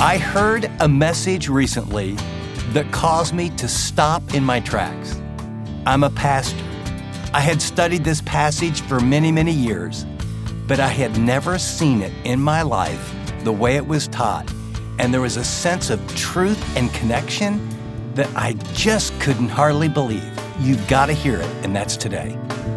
I heard a message recently that caused me to stop in my tracks. I'm a pastor. I had studied this passage for many, many years, but I had never seen it in my life the way it was taught. And there was a sense of truth and connection that I just couldn't hardly believe. You've got to hear it, and that's today.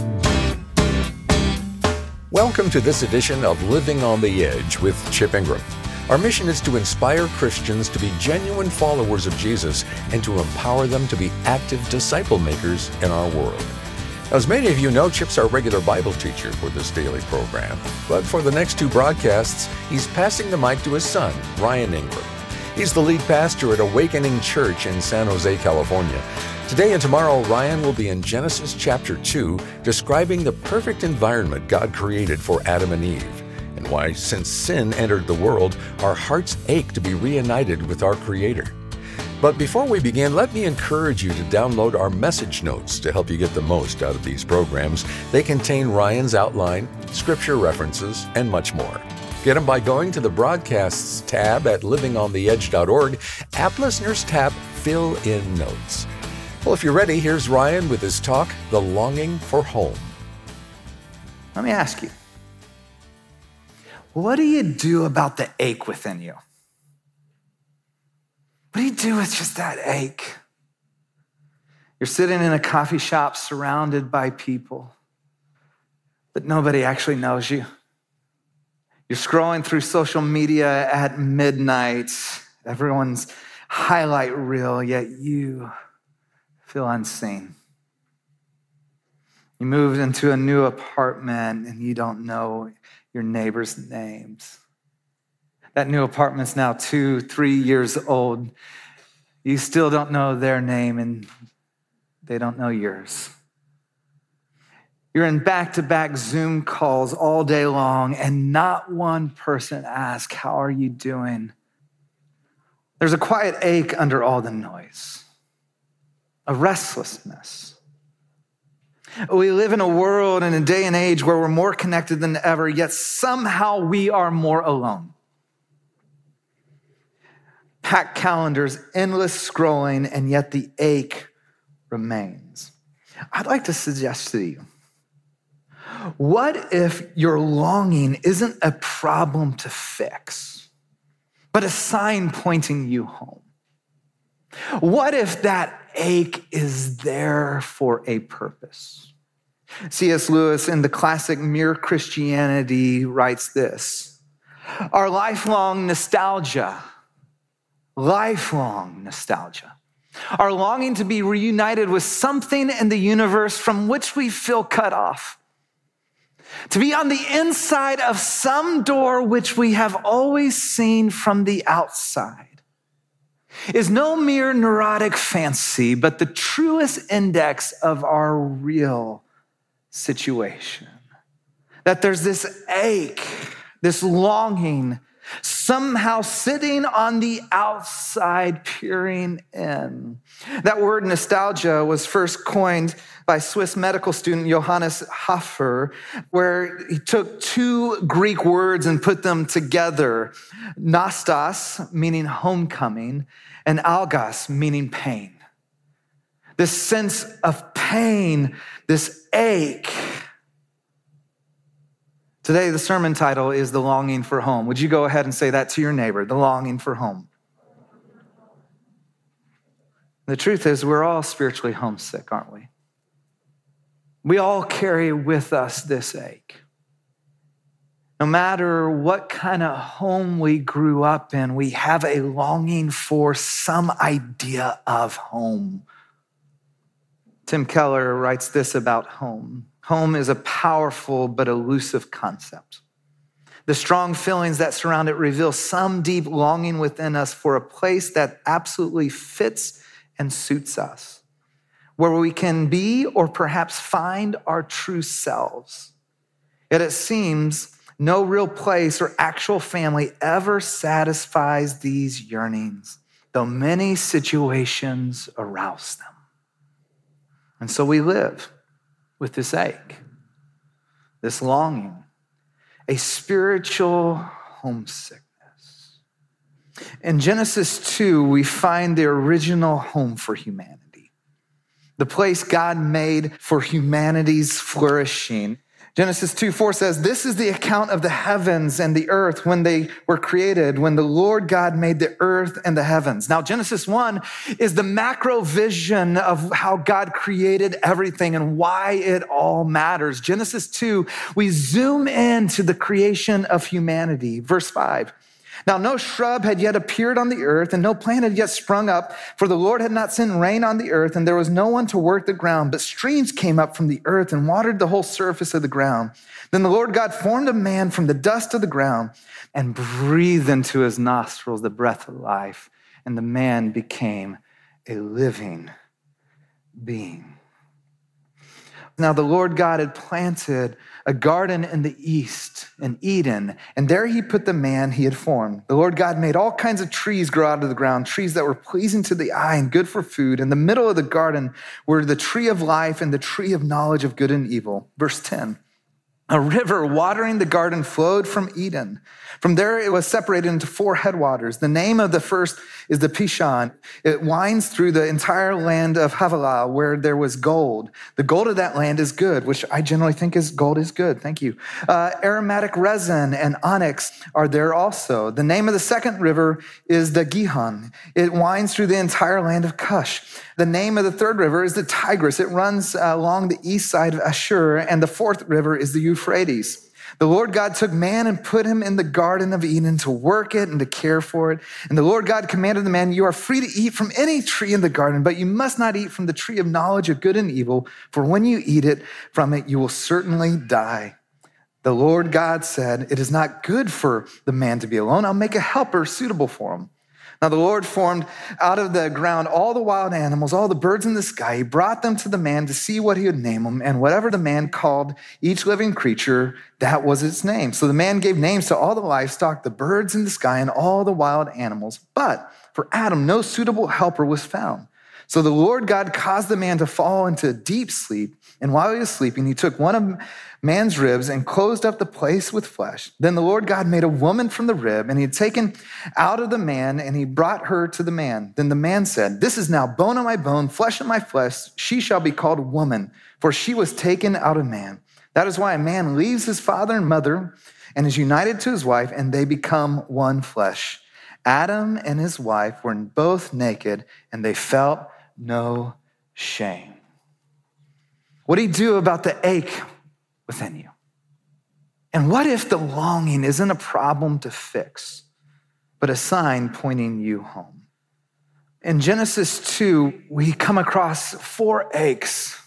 Welcome to this edition of Living on the Edge with Chip Ingram. Our mission is to inspire Christians to be genuine followers of Jesus and to empower them to be active disciple makers in our world. As many of you know, Chip's our regular Bible teacher for this daily program. But for the next two broadcasts, he's passing the mic to his son, Ryan Ingram. He's the lead pastor at Awakening Church in San Jose, California. Today and tomorrow, Ryan will be in Genesis chapter 2, describing the perfect environment God created for Adam and Eve, and why, since sin entered the world, our hearts ache to be reunited with our Creator. But before we begin, let me encourage you to download our message notes to help you get the most out of these programs. They contain Ryan's outline, scripture references, and much more. Get them by going to the Broadcasts tab at livingontheedge.org, App Listeners tab, Fill in Notes. Well, if you're ready, here's Ryan with his talk, The Longing for Home. Let me ask you, what do you do about the ache within you? What do you do with just that ache? You're sitting in a coffee shop surrounded by people, but nobody actually knows you. You're scrolling through social media at midnight, everyone's highlight reel, yet you feel unseen. You moved into a new apartment and you don't know your neighbors' names. That new apartment's now 2-3 years old. You still don't know their name and they don't know yours. You're in back-to-back Zoom calls all day long and not one person asks, "How are you doing?" There's a quiet ache under all the noise, a restlessness. We live in a world and a day and age where we're more connected than ever, yet somehow we are more alone. Packed calendars, endless scrolling, and yet the ache remains. I'd like to suggest to you, what if your longing isn't a problem to fix, but a sign pointing you home? What if that ache is there for a purpose? C.S. Lewis in the classic Mere Christianity writes this: our lifelong nostalgia, our longing to be reunited with something in the universe from which we feel cut off, to be on the inside of some door which we have always seen from the outside, is no mere neurotic fancy, but the truest index of our real situation. That there's this ache, this longing, somehow sitting on the outside, peering in. That word nostalgia was first coined by Swiss medical student Johannes Hofer, where he took two Greek words and put them together. Nostos, meaning homecoming, and algos, meaning pain. This sense of pain, this ache. Today, the sermon title is The Longing for Home. Would you go ahead and say that to your neighbor, the longing for home? The truth is, we're all spiritually homesick, aren't we? We all carry with us this ache. No matter what kind of home we grew up in, we have a longing for some idea of home. Tim Keller writes this about home. Home is a powerful but elusive concept. The strong feelings that surround it reveal some deep longing within us for a place that absolutely fits and suits us, where we can be or perhaps find our true selves. Yet it seems no real place or actual family ever satisfies these yearnings, though many situations arouse them. And so we live with this ache, this longing, a spiritual homesickness. In Genesis 2, we find the original home for humanity, the place God made for humanity's flourishing. Genesis 2:4 says, "This is the account of the heavens and the earth when they were created, when the Lord God made the earth and the heavens." Now, Genesis 1 is the macro vision of how God created everything and why it all matters. Genesis 2, we zoom into the creation of humanity. Verse 5. "Now no shrub had yet appeared on the earth, and no plant had yet sprung up, for the Lord had not sent rain on the earth, and there was no one to work the ground. But streams came up from the earth and watered the whole surface of the ground. Then the Lord God formed a man from the dust of the ground and breathed into his nostrils the breath of life, and the man became a living being." Now the Lord God had planted a garden in the east, in Eden, and there he put the man he had formed. The Lord God made all kinds of trees grow out of the ground, trees that were pleasing to the eye and good for food. In the middle of the garden were the tree of life and the tree of knowledge of good and evil. Verse 10. "A river watering the garden flowed from Eden. From there it was separated into 4 headwaters. The name of the first is the Pishon. It winds through the entire land of Havilah, where there was gold. The gold of that land is good," which I generally think is gold is good. Thank you. "Aromatic resin and onyx are there also. The name of the second river is the Gihon. It winds through the entire land of Cush. The name of the third river is the Tigris. It runs along the east side of Ashur, and the fourth river is the Euphrates. The Lord God took man and put him in the Garden of Eden to work it and to care for it. And the Lord God commanded the man, 'You are free to eat from any tree in the garden, but you must not eat from the tree of knowledge of good and evil, for when you eat from it, you will certainly die.' The Lord God said, 'It is not good for the man to be alone. I'll make a helper suitable for him.' Now the Lord formed out of the ground all the wild animals, all the birds in the sky. He brought them to the man to see what he would name them. And whatever the man called each living creature, that was its name. So the man gave names to all the livestock, the birds in the sky, and all the wild animals. But for Adam, no suitable helper was found. So the Lord God caused the man to fall into a deep sleep. And while he was sleeping, he took one of man's ribs and closed up the place with flesh. Then the Lord God made a woman from the rib, and he had taken out of the man, and he brought her to the man. Then the man said, 'This is now bone of my bone, flesh of my flesh. She shall be called woman, for she was taken out of man.' That is why a man leaves his father and mother and is united to his wife, and they become one flesh. Adam and his wife were both naked, and they felt no shame." What do you do about the ache within you? And what if the longing isn't a problem to fix, but a sign pointing you home? In Genesis 2, we come across 4 aches,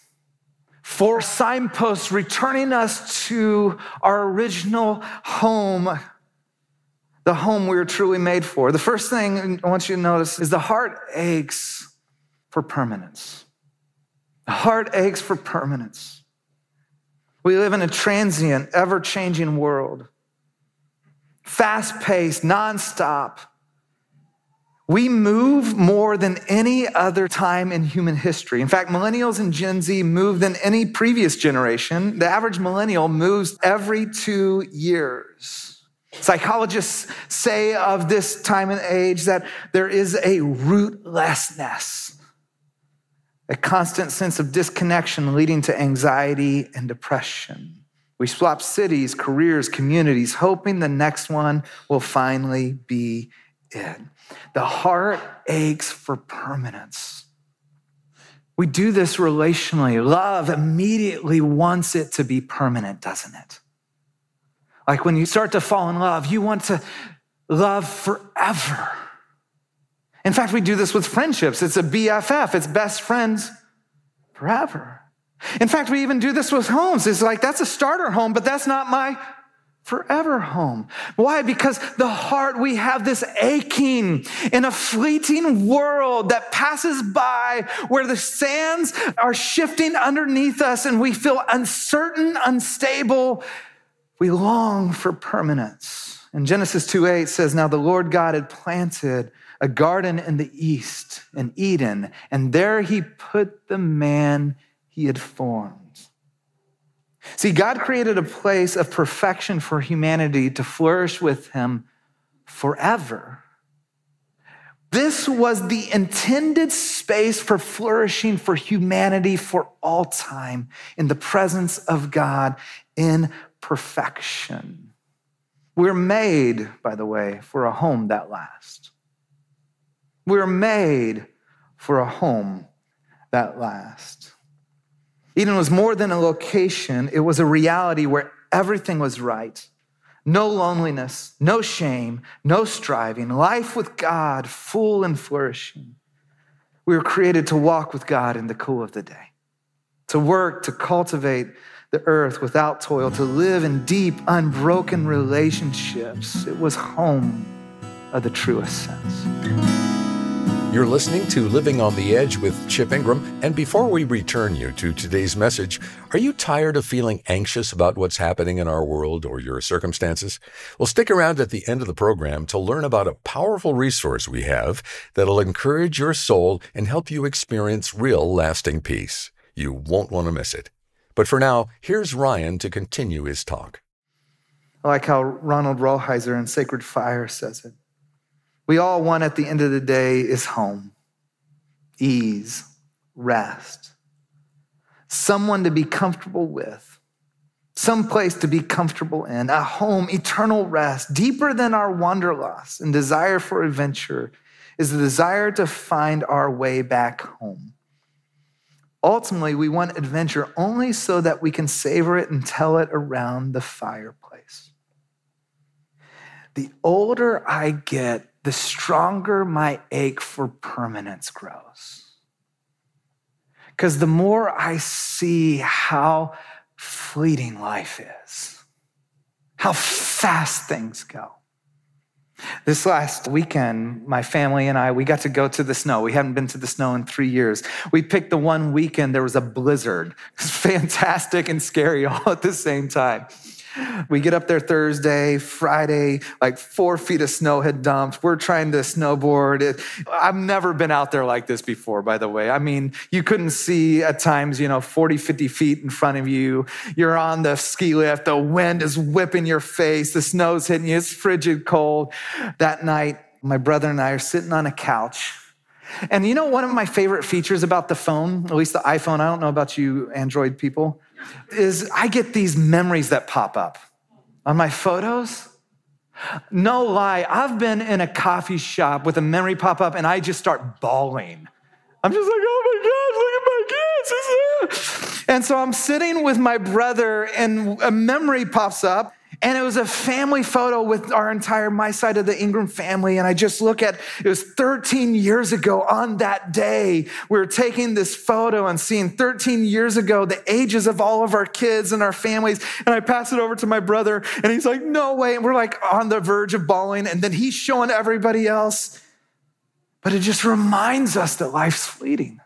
4 signposts returning us to our original home, the home we were truly made for. The first thing I want you to notice is the heart aches for permanence. The heart aches for permanence. We live in a transient, ever-changing world. Fast-paced, nonstop. We move more than any other time in human history. In fact, millennials and Gen Z move than any previous generation. The average millennial moves every 2 years. Psychologists say of this time and age that there is a rootlessness, a constant sense of disconnection leading to anxiety and depression. We swap cities, careers, communities, hoping the next one will finally be it. The heart aches for permanence. We do this relationally. Love immediately wants it to be permanent, doesn't it? Like when you start to fall in love, you want to love forever. In fact, we do this with friendships. It's a BFF. It's best friends forever. In fact, we even do this with homes. It's like, that's a starter home, but that's not my forever home. Why? Because the heart, we have this aching in a fleeting world that passes by where the sands are shifting underneath us and we feel uncertain, unstable. We long for permanence. And Genesis 2:8 says, "Now the Lord God had planted a garden in the east, in Eden, and there he put the man he had formed." See, God created a place of perfection for humanity to flourish with him forever. This was the intended space for flourishing for humanity for all time in the presence of God in perfection. We're made, by the way, for a home that lasts. We're made for a home that lasts. Eden was more than a location. It was a reality where everything was right. No loneliness, no shame, no striving, life with God, full and flourishing. We were created to walk with God in the cool of the day, to work, to cultivate the earth without toil, to live in deep, unbroken relationships. It was home of the truest sense. You're listening to Living on the Edge with Chip Ingram. And before we return you to today's message, are you tired of feeling anxious about what's happening in our world or your circumstances? Well, stick around at the end of the program to learn about a powerful resource we have that'll encourage your soul and help you experience real lasting peace. You won't want to miss it. But for now, here's Ryan to continue his talk. I like how Ronald Rolheiser in Sacred Fire says it. We all want at the end of the day is home, ease, rest, someone to be comfortable with, some place to be comfortable in, a home, eternal rest. Deeper than our wanderlust and desire for adventure is the desire to find our way back home. Ultimately, we want adventure only so that we can savor it and tell it around the fireplace. The older I get, the stronger my ache for permanence grows. Because the more I see how fleeting life is, how fast things go. This last weekend, my family and I, we got to go to the snow. We hadn't been to the snow in 3 years. We picked the one weekend there was a blizzard. It was fantastic and scary all at the same time. We get up there Thursday, Friday, like 4 feet of snow had dumped. We're trying to snowboard. I've never been out there like this before, by the way. I mean, you couldn't see at times, 40, 50 feet in front of you. You're on the ski lift. The wind is whipping your face. The snow's hitting you. It's frigid cold. That night, my brother and I are sitting on a couch. And one of my favorite features about the phone, at least the iPhone, I don't know about you Android people, is I get these memories that pop up on my photos. No lie, I've been in a coffee shop with a memory pop up and I just start bawling. I'm just like, oh my God, look at my kids. And so I'm sitting with my brother and a memory pops up. And it was a family photo with my side of the Ingram family. And I just look at, it was 13 years ago on that day. We were taking this photo and seeing 13 years ago, the ages of all of our kids and our families. And I pass it over to my brother and he's like, no way. And we're like on the verge of bawling. And then he's showing everybody else. But it just reminds us that life's fleeting.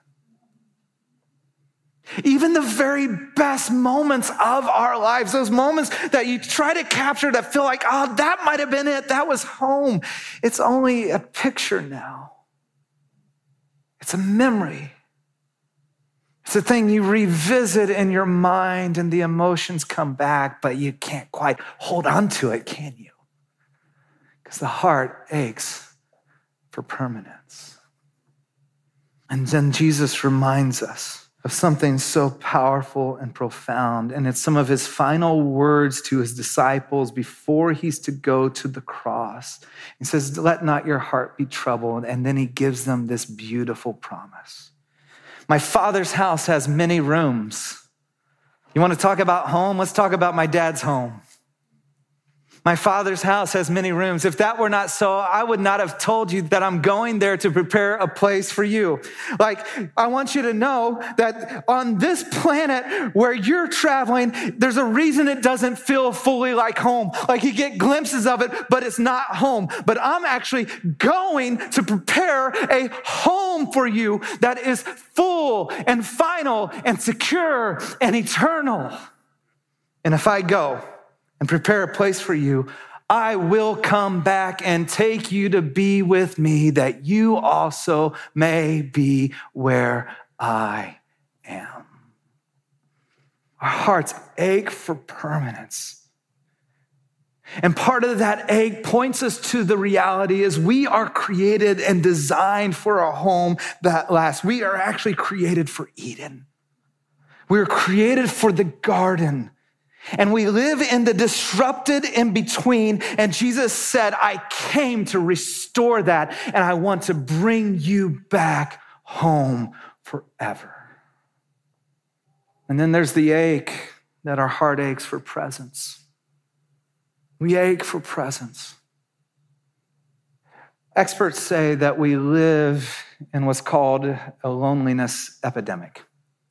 Even the very best moments of our lives, those moments that you try to capture that feel like, oh, that might have been it. That was home. It's only a picture now. It's a memory. It's a thing you revisit in your mind and the emotions come back, but you can't quite hold on to it, can you? Because the heart aches for permanence. And then Jesus reminds us of something so powerful and profound. And it's some of his final words to his disciples before he's to go to the cross. He says, let not your heart be troubled. And then he gives them this beautiful promise. My Father's house has many rooms. You want to talk about home? Let's talk about my dad's home. My Father's house has many rooms. If that were not so, I would not have told you that I'm going there to prepare a place for you. I want you to know that on this planet where you're traveling, there's a reason it doesn't feel fully like home. Like you get glimpses of it, but it's not home. But I'm actually going to prepare a home for you that is full and final and secure and eternal. And if I go and prepare a place for you, I will come back and take you to be with me, that you also may be where I am. Our hearts ache for permanence. And part of that ache points us to the reality is we are created and designed for a home that lasts. We are actually created for Eden. We are created for the garden. And we live in the disrupted in between. And Jesus said, I came to restore that. And I want to bring you back home forever. And then there's the ache that our heart aches for presence. We ache for presence. Experts say that we live in what's called a loneliness epidemic.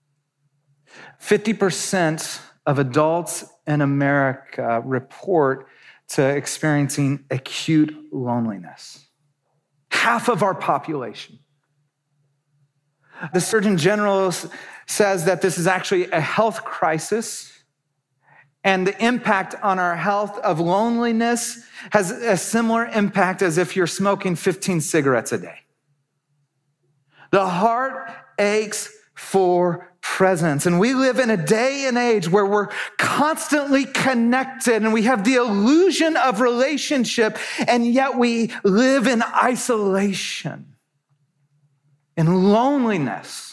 50% of adults in America report to experiencing acute loneliness. Half of our population. The Surgeon General says that this is actually a health crisis, and the impact on our health of loneliness has a similar impact as if you're smoking 15 cigarettes a day. The heart aches for presence. And we live in a day and age where we're constantly connected and we have the illusion of relationship, and yet we live in isolation, in loneliness.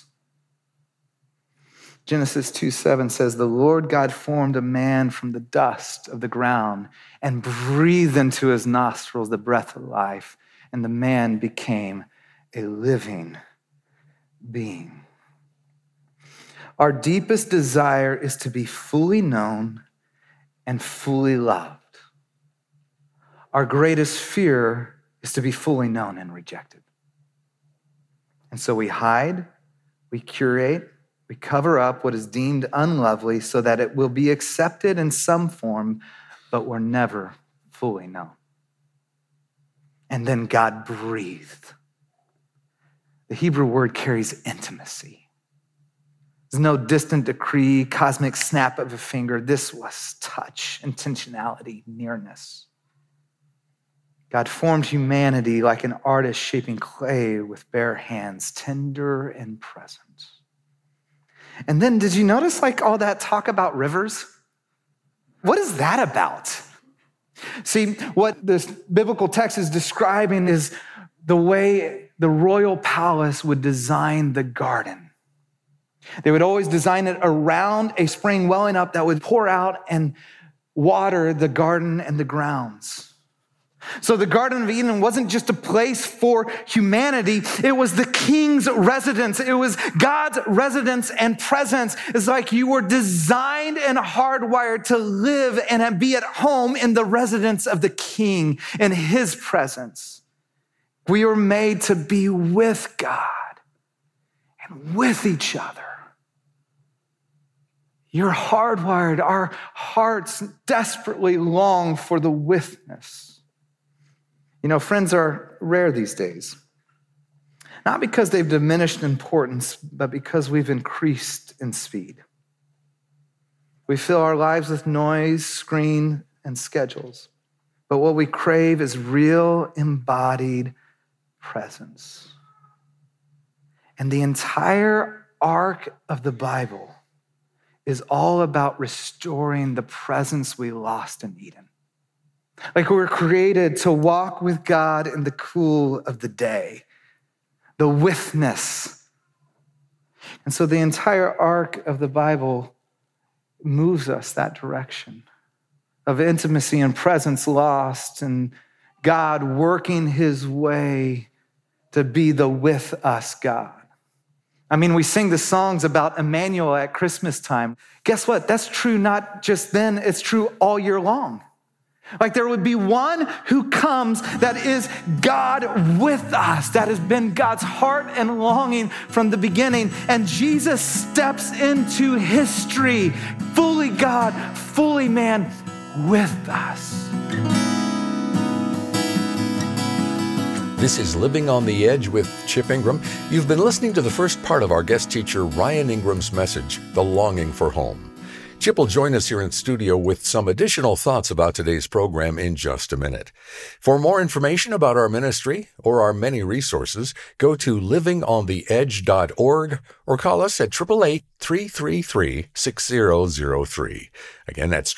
Genesis 2:7 says, the Lord God formed a man from the dust of the ground and breathed into his nostrils the breath of life, and the man became a living being. Our deepest desire is to be fully known and fully loved. Our greatest fear is to be fully known and rejected. And so we hide, we curate, we cover up what is deemed unlovely so that it will be accepted in some form, but we're never fully known. And then God breathed. The Hebrew word carries intimacy. There's no distant decree, cosmic snap of a finger. This was touch, intentionality, nearness. God formed humanity like an artist shaping clay with bare hands, tender and present. And then did you notice all that talk about rivers? What is that about? See, what this biblical text is describing is the way the royal palace would design the garden. They would always design it around a spring welling up that would pour out and water the garden and the grounds. So the Garden of Eden wasn't just a place for humanity. It was the king's residence. It was God's residence and presence. It's like you were designed and hardwired to live and be at home in the residence of the king in his presence. We were made to be with God and with each other. You're hardwired. Our hearts desperately long for the witness. You know, friends are rare these days. Not because they've diminished in importance, but because we've increased in speed. We fill our lives with noise, screen, and schedules. But what we crave is real, embodied presence. And the entire arc of the Bible is all about restoring the presence we lost in Eden. Like we're created to walk with God in the cool of the day, the witness. And so the entire arc of the Bible moves us that direction of intimacy and presence lost, and God working his way to be the with us God. I mean, we sing the songs about Emmanuel at Christmas time. Guess what? That's true not just then, it's true all year long. Like there would be one who comes that is God with us, that has been God's heart and longing from the beginning. And Jesus steps into history, fully God, fully man, with us. This is Living on the Edge with Chip Ingram. You've been listening to the first part of our guest teacher Ryan Ingram's message, The Longing for Home. Chip will join us here in studio with some additional thoughts about today's program in just a minute. For more information about our ministry or our many resources, go to livingontheedge.org or call us at 888-333-6003. Again, that's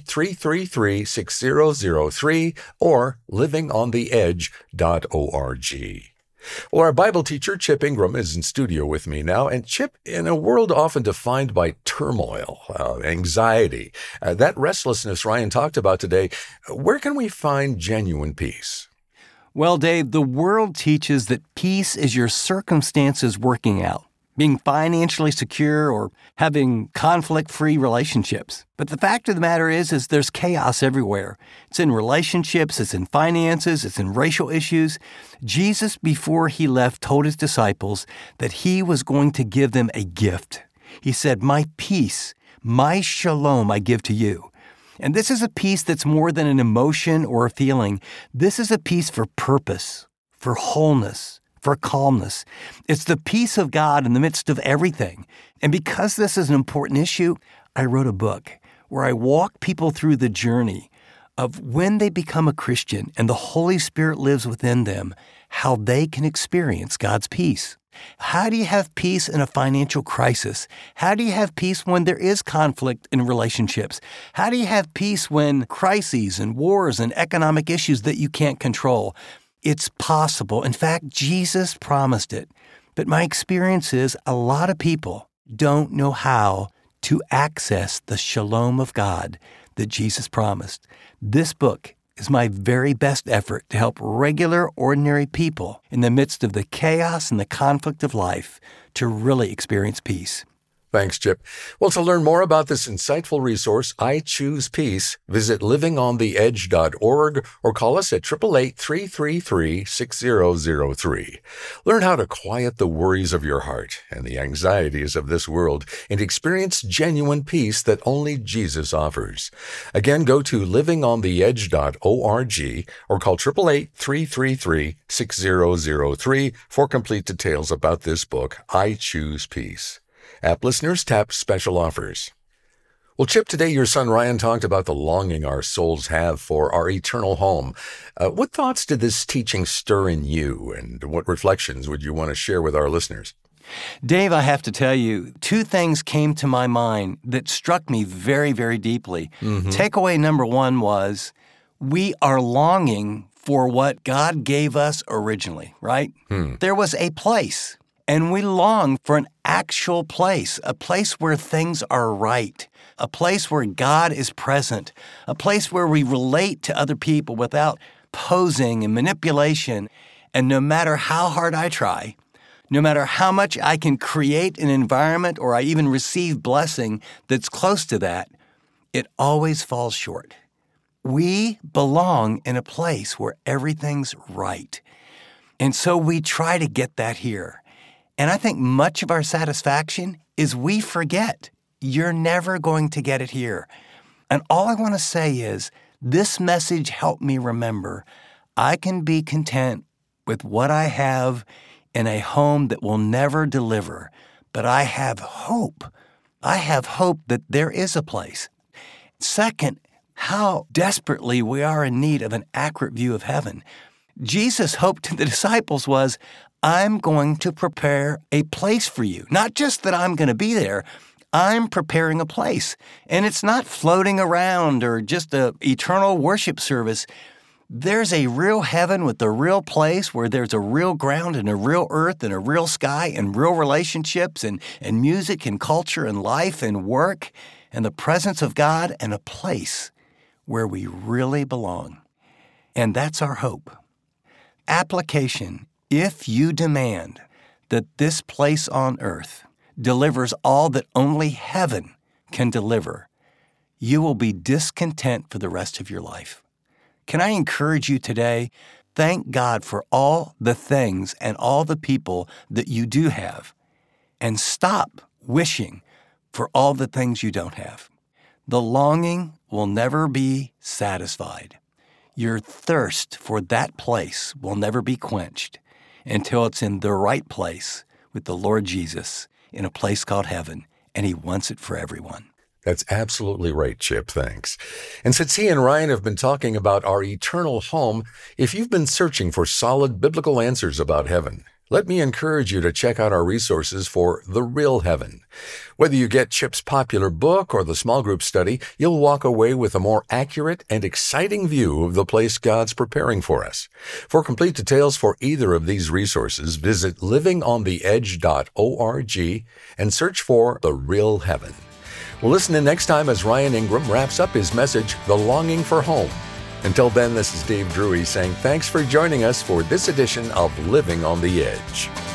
888-333-6003 or livingontheedge.org. Well, our Bible teacher, Chip Ingram, is in studio with me now. And Chip, in a world often defined by turmoil, anxiety, that restlessness Ryan talked about today, where can we find genuine peace? Well, Dave, the world teaches that peace is your circumstances working out, being financially secure or having conflict-free relationships. But the fact of the matter is there's chaos everywhere. It's in relationships, it's in finances, it's in racial issues. Jesus, before he left, told his disciples that he was going to give them a gift. He said, "My peace, my shalom I give to you." And this is a peace that's more than an emotion or a feeling. This is a peace for purpose, for wholeness, for calmness. It's the peace of God in the midst of everything. And because this is an important issue, I wrote a book where I walk people through the journey of when they become a Christian and the Holy Spirit lives within them, how they can experience God's peace. How do you have peace in a financial crisis? How do you have peace when there is conflict in relationships? How do you have peace when crises and wars and economic issues that you can't control? It's possible. In fact, Jesus promised it. But my experience is a lot of people don't know how to access the shalom of God that Jesus promised. This book is my very best effort to help regular, ordinary people in the midst of the chaos and the conflict of life to really experience peace. Thanks, Chip. Well, to learn more about this insightful resource, I Choose Peace, visit livingontheedge.org or call us at 888-333-6003. Learn how to quiet the worries of your heart and the anxieties of this world and experience genuine peace that only Jesus offers. Again, go to livingontheedge.org or call 888-333-6003 for complete details about this book, I Choose Peace. App listeners, tap special offers. Well, Chip, today your son Ryan talked about the longing our souls have for our eternal home. What thoughts did this teaching stir in you, and what reflections would you want to share with our listeners? Dave, I have to tell you, two things came to my mind that struck me very, very deeply. Takeaway number one was, we are longing for what God gave us originally, right? There was a place. And we long for an actual place, a place where things are right, a place where God is present, a place where we relate to other people without posing and manipulation. And no matter how hard I try, no matter how much I can create an environment or I even receive blessing that's close to that, it always falls short. We belong in a place where everything's right. And so we try to get that here. And I think much of our satisfaction is we forget you're never going to get it here. And all I want to say is this message helped me remember I can be content with what I have in a home that will never deliver, but I have hope. I have hope that there is a place. Second, how desperately we are in need of an accurate view of heaven. Jesus' hope to the disciples was, I'm going to prepare a place for you. Not just that I'm going to be there, I'm preparing a place. And it's not floating around or just an eternal worship service. There's a real heaven with a real place where there's a real ground and a real earth and a real sky and real relationships and music and culture and life and work and the presence of God and a place where we really belong. And that's our hope. Application. If you demand that this place on earth delivers all that only heaven can deliver, you will be discontent for the rest of your life. Can I encourage you today? Thank God for all the things and all the people that you do have, and stop wishing for all the things you don't have. The longing will never be satisfied. Your thirst for that place will never be quenched until it's in the right place with the Lord Jesus in a place called heaven, and He wants it for everyone. That's absolutely right, Chip. Thanks. And since he and Ryan have been talking about our eternal home, if you've been searching for solid biblical answers about heaven, let me encourage you to check out our resources for The Real Heaven. Whether you get Chip's popular book or the small group study, you'll walk away with a more accurate and exciting view of the place God's preparing for us. For complete details for either of these resources, visit livingontheedge.org and search for The Real Heaven. We'll listen in next time as Ryan Ingram wraps up his message, The Longing for Home. Until then, this is Dave Drury saying thanks for joining us for this edition of Living on the Edge.